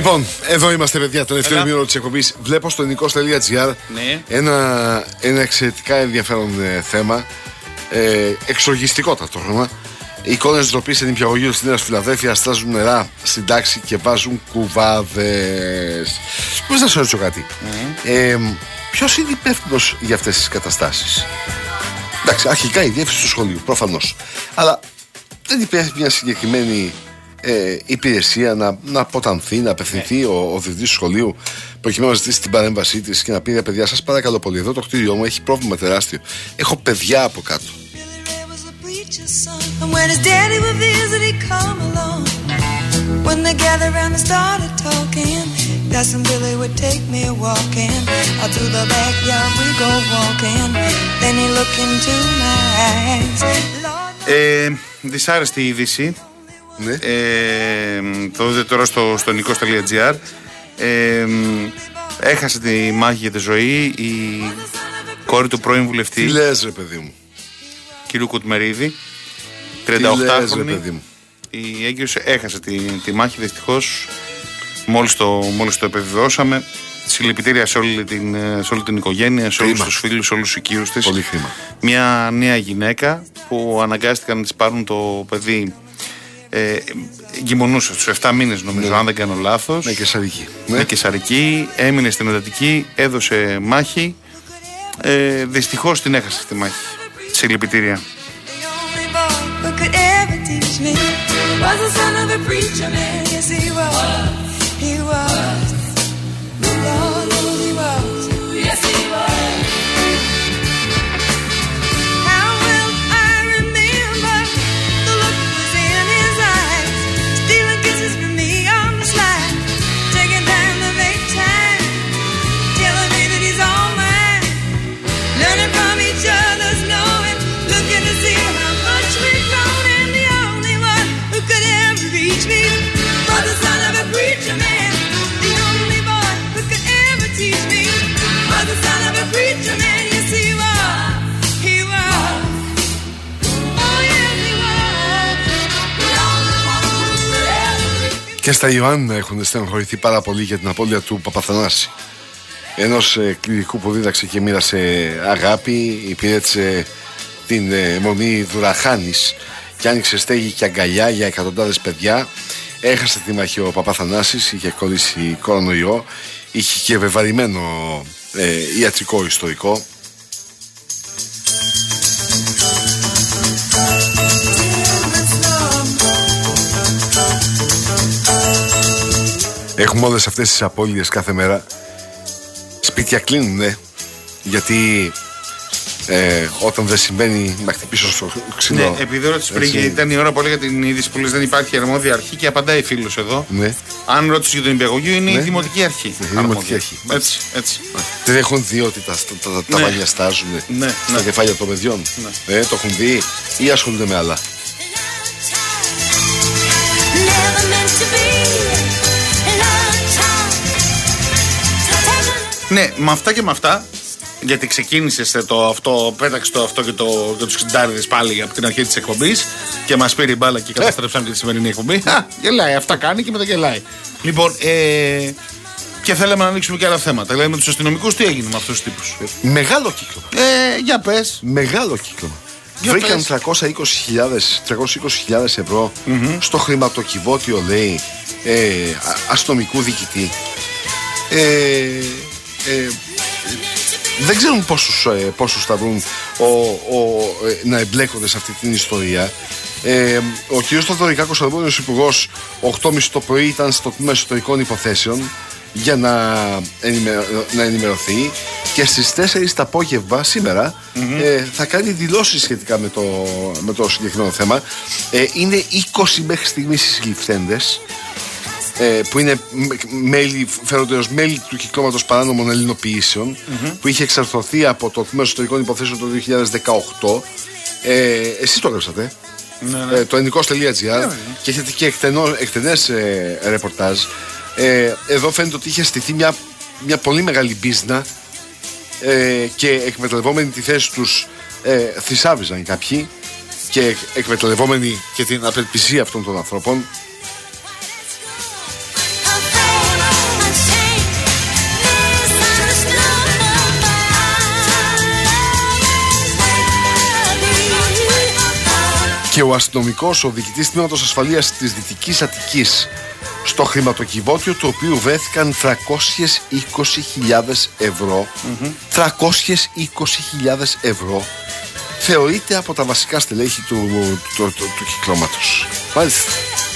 Λοιπόν, εδώ είμαστε, παιδιά, το δεύτερο μήνυμα της εκπομπής. Βλέπω στο ελληνικός.gr ένα εξαιρετικά ενδιαφέρον θέμα, εξοργιστικό ταυτόχρονα. Οι εικόνες ντροπής σε νηπιαγωγείο στην Νέα Φιλαδέλφια στάζουν νερά στην τάξη και βάζουν κουβάδες. Πώς να σου ρωτήσω κάτι. Ποιος είναι υπεύθυνος για αυτές τις καταστάσεις? Εντάξει, αρχικά η διεύθυνση του σχολείου, προφανώς. Αλλά δεν υπάρχει μια συγκεκριμένη υπηρεσία να αποτανθεί, να απευθυνθεί ο διευθυντής του σχολείου, προκειμένου να ζητήσει την παρέμβασή της και να πει: παιδιά, σας παρακαλώ πολύ, εδώ το κτίριό μου έχει πρόβλημα τεράστιο. Έχω παιδιά από κάτω. Δυσάρεστη είδηση. Ναι. Το δείτε τώρα στο ελληνικός.gr. Έχασε τη μάχη για τη ζωή η κόρη του πρώην βουλευτή. Τι λες, ρε παιδί μου? Κυρίου Κουτμερίδη, 38χρονη. Η έγκυος έχασε τη μάχη, δυστυχώς. Μόλις το επιβεβαιώσαμε. Συλληπιτήρια σε όλη την οικογένεια, σε όλους τους φίλους, σε όλους τους οικείους της. Πολύ χρήμα. Μια νέα γυναίκα που αναγκάστηκαν να της πάρουν το παιδί. Εγκυμονούσε στους 7 μήνες, νομίζω, αν δεν κάνω λάθος. Με καισαρική. Με καισαρική, έμεινε στην εντατική, έδωσε μάχη. Δυστυχώς την έχασε τη μάχη. Συλληπιτήρια. Και στα Ιωάννα έχουν στενοχωρηθεί πάρα πολύ για την απώλεια του Παπαθανάση, ενός κληρικού που δίδαξε και μοίρασε αγάπη, υπηρέτησε την μονή Δουραχάνης και άνοιξε στέγη και αγκαλιά για εκατοντάδες παιδιά. Έχασε τη μάχη ο Παπαθανάσης, είχε κολλήσει κορονοϊό, είχε και βεβαρημένο ιατρικό ιστορικό. Έχουμε όλες αυτές τις απώλειες κάθε μέρα. Σπίτια κλείνουνε, γιατί όταν δεν συμβαίνει να χτυπήσω στο ξυλό. Ναι, επειδή ρώτησε πριν και ήταν η ώρα που έλεγα την είδηση που λες δεν υπάρχει αρμόδια αρχή και απαντάει φίλος εδώ. Ναι. Αν ρώτησε για τον νηπιαγωγείο, είναι η δημοτική αρχή. Η δημοτική αρχή. Έτσι. Δεν έχουν δει ότι τα μαλλιά στάζουν στα κεφάλια των παιδιών. Το έχουν δει ή ασχολούνται με άλλα? Ναι, με αυτά και με αυτά, γιατί ξεκίνησες πέταξε το αυτό και τους συντάριδες πάλι από την αρχή της εκπομπής και μας πήρε η μπάλα και καταστρέψαμε και τη σημερινή εκπομπή. Γελάει, αυτά κάνει και μετά γελάει. Λοιπόν, και θέλαμε να ανοίξουμε και άλλα θέματα. Δηλαδή με τους αστυνομικούς τι έγινε με αυτούς τους τύπους? Μεγάλο κύκλο. Για πες. Μεγάλο κύκλο. Βρήκαν 320.000 ευρώ στο χρηματοκιβώτιο, λέει, αστυνομικού διοικητή. Δεν ξέρουν πόσους θα βρουν να εμπλέκονται σε αυτή την ιστορία. Ο κ. Θοδωρικάκος, αρμόδιος υπουργός, 8.30 το πρωί ήταν στο τμήμα εσωτερικών υποθέσεων για να ενημερωθεί, και στις 4 το απόγευμα σήμερα θα κάνει δηλώσεις σχετικά με το συγκεκριμένο θέμα. Είναι 20 μέχρι στιγμής οι συλληφθέντες, που είναι φέρονται ως μέλη του κυκλώματος παράνομων ελληνοποιήσεων, που είχε εξαρθρωθεί από το τμήμα εσωτερικών υποθέσεων το 2018. Εσείς το έγραψατε, το ελληνικός.gr, και έχετε και εκτενές ρεπορτάζ. Εδώ φαίνεται ότι είχε στηθεί μια πολύ μεγάλη μπίζνα, και εκμεταλλευόμενοι τη θέση τους θησάβιζαν κάποιοι, και εκμεταλλευόμενοι και την απελπισία αυτών των ανθρώπων και ο αστυνομικός, ο διοικητής τμήματος ασφαλείας της Δυτικής Αττικής, στο χρηματοκιβώτιο του οποίου βρέθηκαν 320.000 ευρώ. 320.000 ευρώ θεωρείται από τα βασικά στελέχη του κυκλώματος. Μάλιστα.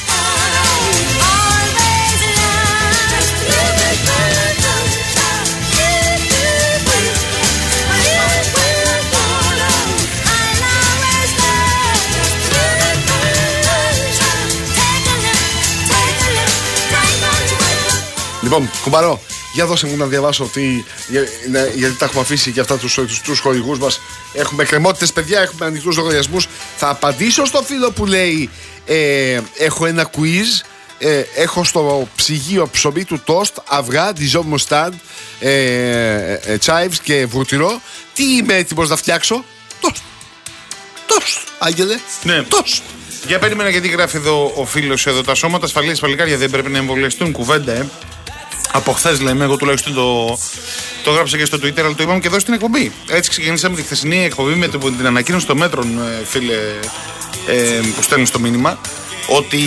Λοιπόν, κουμπαρό, για δώσε μου να διαβάσω γιατί τα έχουμε αφήσει και αυτά τους χορηγούς μας. Έχουμε κρεμότητες, παιδιά, έχουμε ανοιχτούς λογαριασμούς. Θα απαντήσω στο φίλο που λέει έχω ένα quiz. Έχω στο ψυγείο ψωμί του τόστ, αυγά, διζόν μουστάντ, τσάιβς και βούτυρο. Τι είμαι έτοιμος να φτιάξω? Τόστ, Άγγελε. Ναι. Τόστ. Για περίμενα, γιατί γράφει εδώ ο φίλος εδώ. Τα σώματα ασφαλείας παλικάρια δεν πρέπει να εμβολιαστούν? Κουβέντα, Από χθες λέμε, εγώ τουλάχιστον το γράψα και στο Twitter, αλλά το είπαμε και εδώ στην εκπομπή. Έτσι ξεκινήσαμε τη χθεσινή εκπομπή με την ανακοίνωση των μέτρων, φίλε, που στέλνει στο μήνυμα, ότι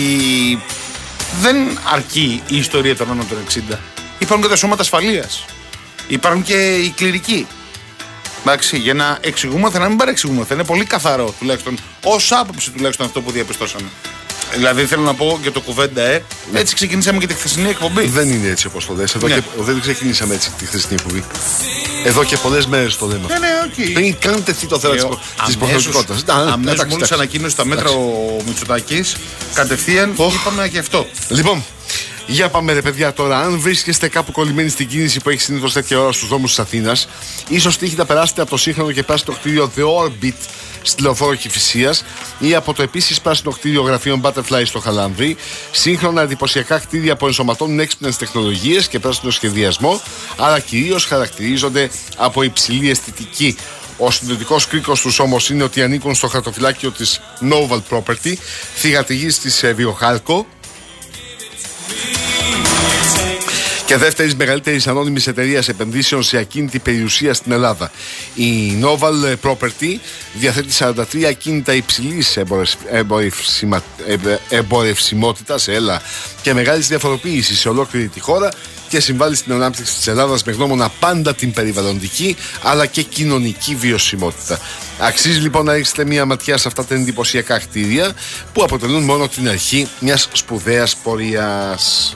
δεν αρκεί η ιστορία των άνω των 60. Υπάρχουν και τα σώματα ασφαλείας. Υπάρχουν και οι κληρικοί. Εντάξει, για να εξηγούμαστε, να μην παρεξηγούμαστε. Είναι πολύ καθαρό, τουλάχιστον ως άποψη, τουλάχιστον αυτό που διαπιστώσαμε. Δηλαδή θέλω να πω και το κουβέντα, έτσι ξεκινήσαμε και τη χθεσινή εκπομπή. Δεν είναι έτσι όπως το λες. Δεν ξεκινήσαμε έτσι τη χθεσινή εκπομπή. Εδώ και πολλές μέρες το λέμε. Ναι, οκ. Πριν καν τεθεί το θέμα της υποχρεωτικότητας. Αμέσως μόλις ανακοίνωσε τα μέτρα ο Μητσοτάκης, κατευθείαν είπαμε και αυτό. Λοιπόν, για πάμε ρε παιδιά τώρα. Αν βρίσκεστε κάπου κολλημένοι στην κίνηση που έχει συνήθως τέτοια ώρα στους δρόμους της Αθήνας, ίσως τύχει να περάσετε από το σύγχρονο και πράσινο κτίριο The Orbit στη Λεωφόρο Κηφισίας ή από το επίσης πράσινο κτίριο γραφείων Butterfly στο Χαλάνδρι. Σύγχρονα εντυπωσιακά κτίρια που ενσωματώνουν έξυπνες τεχνολογίες και πράσινο σχεδιασμό, αλλά κυρίως χαρακτηρίζονται από υψηλή αισθητική. Ο συνδετικός κρίκος τους όμως είναι ότι ανήκουν στο χαρτοφυλάκιο της Noval Property, θυγατρικής της Βιοχάλκο και δεύτερης μεγαλύτερης ανώνυμης εταιρείας επενδύσεων σε ακίνητη περιουσία στην Ελλάδα. Η Noval Property διαθέτει 43 ακίνητα υψηλής εμπορευσιμότητας και μεγάλης διαφοροποίησης σε ολόκληρη τη χώρα και συμβάλλει στην ανάπτυξη της Ελλάδας με γνώμονα πάντα την περιβαλλοντική αλλά και κοινωνική βιωσιμότητα. Αξίζει λοιπόν να ρίξετε μια ματιά σε αυτά τα εντυπωσιακά κτίρια που αποτελούν μόνο την αρχή μιας σπουδαίας πορείας.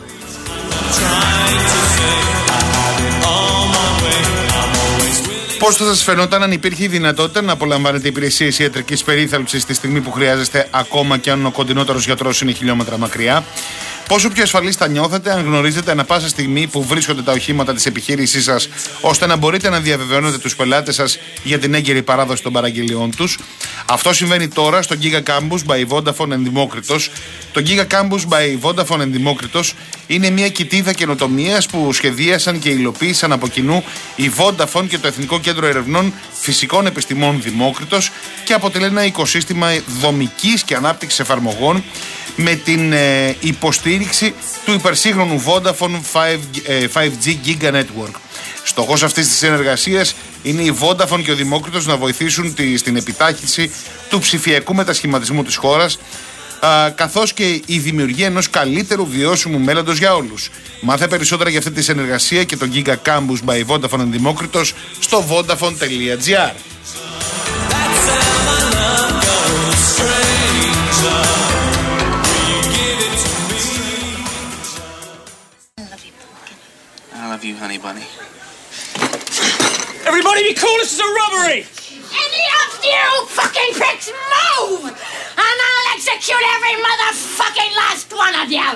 Πώς θα σας φαινόταν αν υπήρχε η δυνατότητα να απολαμβάνετε υπηρεσίες ιατρικής περίθαλψης τη στιγμή που χρειάζεστε, ακόμα και αν ο κοντινότερος γιατρός είναι χιλιόμετρα μακριά? Πόσο πιο ασφαλείς θα νιώθετε αν γνωρίζετε ανά πάσα στιγμή που βρίσκονται τα οχήματα της επιχείρησής σας, ώστε να μπορείτε να διαβεβαιώνετε τους πελάτες σας για την έγκαιρη παράδοση των παραγγελιών τους? Αυτό συμβαίνει τώρα στο Giga Campus by Vodafone and Δημόκριτος. Το Giga Campus by Vodafone and Δημόκριτος είναι μια κοιτίδα καινοτομίας που σχεδίασαν και υλοποίησαν από κοινού η Vodafone και το Εθνικό Κέντρο Ερευνών Φυσικών Επιστημών Δημόκριτος και αποτελεί ένα οικοσύστημα δομικής και ανάπτυξης εφαρμογών με την υποστήριξη του υπερσύγχρονου Vodafone 5G Giga Network. Στοχός αυτής της συνεργασίας είναι η Vodafone και ο Δημόκριτος να βοηθήσουν στην επιτάχυνση του ψηφιακού μετασχηματισμού της χώρας, καθώς και η δημιουργία ενός καλύτερου βιώσιμου μέλλοντος για όλους. Μάθε περισσότερα για αυτή τη συνεργασία και το Giga Campus by Vodafone and Δημόκριτος στο vodafone.gr. I love you, honey bunny. Everybody be cool, this is a robbery! Any of you fucking pricks move! And I'll execute every motherfucking last one of you!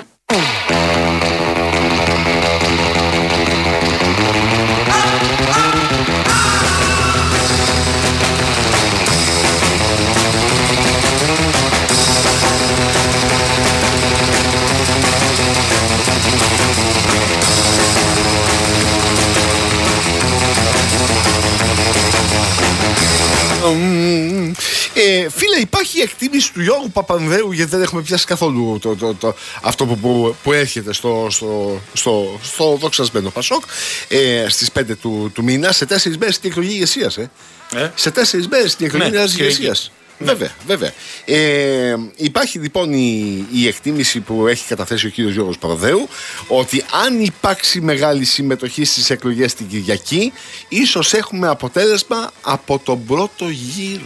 Φίλε, υπάρχει εκτίμηση του Γιώργου Παπανδρέου, γιατί δεν έχουμε πιάσει καθόλου αυτό που έρχεται στο δοξασμένο Πασόκ στις 5 του μήνα, σε 4 μέρες την εκλογή ηγεσίας. Σε 4 μέρες την εκλογή νέας ηγεσίας. Βέβαια. Υπάρχει λοιπόν η εκτίμηση που έχει καταθέσει ο κύριος Γιώργος Παραδέου, ότι αν υπάρξει μεγάλη συμμετοχή στις εκλογές την Κυριακή, ίσως έχουμε αποτέλεσμα από τον πρώτο γύρο.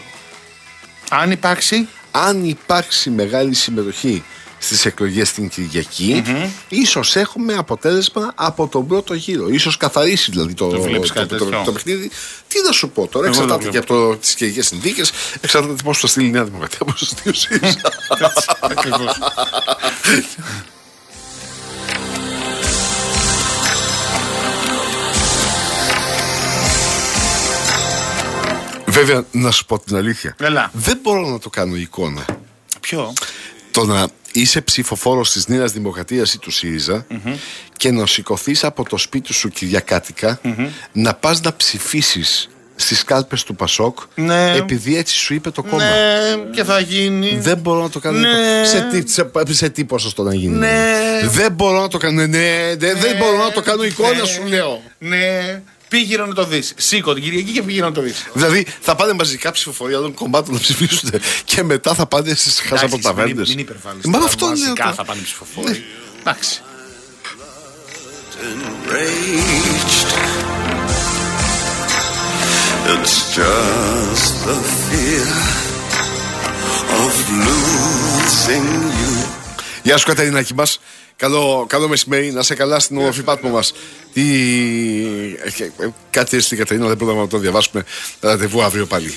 Αν υπάρξει μεγάλη συμμετοχή στις εκλογές την Κυριακή, ίσως έχουμε αποτέλεσμα από τον πρώτο γύρο. Ίσως καθαρίσει δηλαδή το παιχνίδι. Τι να σου πω τώρα, εξαρτάται και από τις καιρικές συνθήκες, εξαρτάται πώς θα στείλει η Νέα Δημοκρατία, πώς θα στείλει ο ΣΥΡΙΖΑ. Βέβαια, να σου πω την αλήθεια. Δεν μπορώ να το κάνω εικόνα. Ποιο? Το να είσαι ψηφοφόρος της Νέας Δημοκρατίας ή του ΣΥΡΙΖΑ και να σηκωθείς από το σπίτι σου Κυριακάτικα να πας να ψηφίσεις στις κάλπες του Πασόκ, επειδή έτσι σου είπε το κόμμα. Και θα γίνει. Δεν μπορώ να το κάνω. Σε τι ποσοστό να γίνει. Δεν μπορώ να το κάνω. Δεν μπορώ να το κάνω εικόνα, σου λέω. Πήγαινε να το δεις. Σήκω την Κυριακή και πήγαινε να το δεις. Δηλαδή θα πάνε μαζικά ψηφοφορία των κομμάτων να ψηφίσουν και μετά θα πάνε στις χασαποταβέρνες. Μην υπερβάλλεις. Μα αυτό λέω. Μαζικά θα πάνε ψηφοφορία. Εντάξει. It's just the fear of losing you. Γεια σου Κατερινάκη μας. Καλό μεσημέρι, να σε καλά στην όμορφη Πάτμο μας. Κάτι στην Κατερίνα, δεν μπορούμε να το διαβάσουμε. Ραντεβού αύριο πάλι.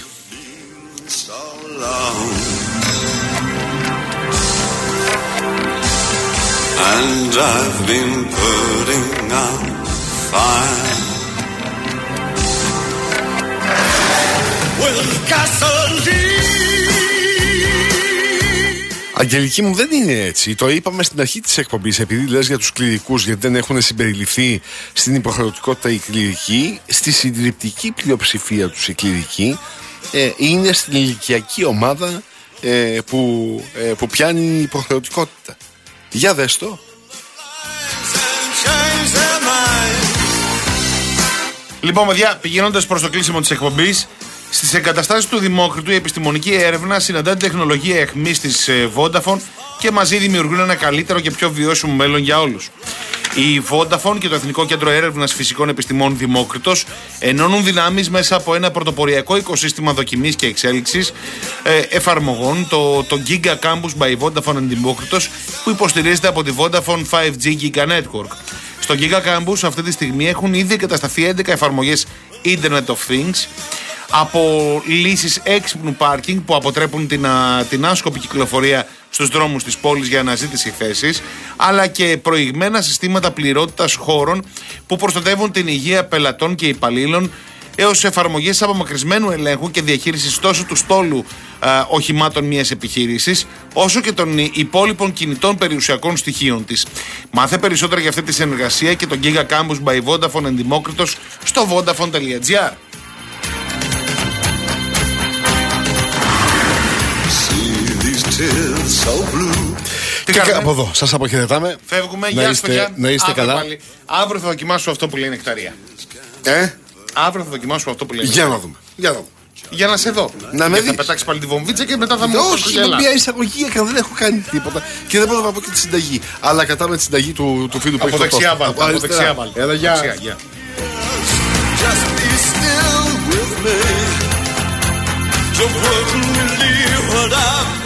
And I've been putting out fire with gasoline. Αγγελική μου, δεν είναι έτσι. Το είπαμε στην αρχή της εκπομπής. Επειδή λες για τους κληρικούς, γιατί δεν έχουν συμπεριληφθεί στην υποχρεωτικότητα οι κληρικοί, στη συντριπτική πλειοψηφία τους οι κληρικοί είναι στην ηλικιακή ομάδα που πιάνει υποχρεωτικότητα. Για δες το. Λοιπόν, παιδιά, πηγαίνοντας προς το κλείσιμο της εκπομπής, στις εγκαταστάσεις του Δημόκριτου η επιστημονική έρευνα συναντά την τεχνολογία εχμής της Vodafone και μαζί δημιουργούν ένα καλύτερο και πιο βιώσιμο μέλλον για όλους. Η Vodafone και το Εθνικό Κέντρο Έρευνας Φυσικών Επιστημών Δημόκριτος ενώνουν δυνάμεις μέσα από ένα πρωτοποριακό οικοσύστημα δοκιμής και εξέλιξης εφαρμογών, το Giga Campus by Vodafone Δημόκριτος, που υποστηρίζεται από τη Vodafone 5G Giga Network. Στο Giga Campus αυτή τη στιγμή έχουν ήδη εγκατασταθεί 11 εφαρμογές Internet of Things, από λύσεις έξυπνου πάρκινγκ που αποτρέπουν την άσκοπη κυκλοφορία στους δρόμους της πόλης για αναζήτηση θέσης, αλλά και προηγμένα συστήματα πληρότητας χώρων που προστατεύουν την υγεία πελατών και υπαλλήλων, έως εφαρμογές απομακρυσμένου ελέγχου και διαχείρισης τόσο του στόλου οχημάτων μιας επιχείρησης, όσο και των υπόλοιπων κινητών περιουσιακών στοιχείων της. Μάθε περισσότερα για αυτή τη συνεργασία και το Giga Campus by Vodafone Δημόκριτος στο vodafone.gr. Και από εδώ σας αποχαιρετάμε. Φεύγουμε, γεια σας παιδιά. Να είστε καλά. Πάλι. Αύριο θα δοκιμάσω αυτό που λέει νεκταρία. Αύριο θα δοκιμάσω αυτό που λέει νεκταρία. Για να δούμε. Για να σε δω. Θα πετάξει πάλι τη βομβίτσα και μετά θα μου πει. Όχι, μια εισαγωγή έκανα, δεν έχω κάνει τίποτα. Και δεν μπορώ να πω και τη συνταγή. Αλλά κατά με τη συνταγή του φίλου που έχει το τόστο. Από δεξιά βάλει. Έλα, γεια. Just be still with me. So wouldn't believe what I've